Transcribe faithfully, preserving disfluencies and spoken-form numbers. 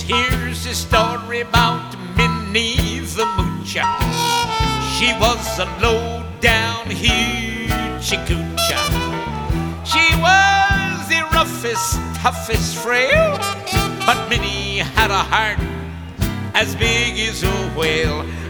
Here's a story about Minnie the Moocher. She was a low-down hoochie coocher. She was the roughest, toughest frail, but Minnie had a heart as big as a whale.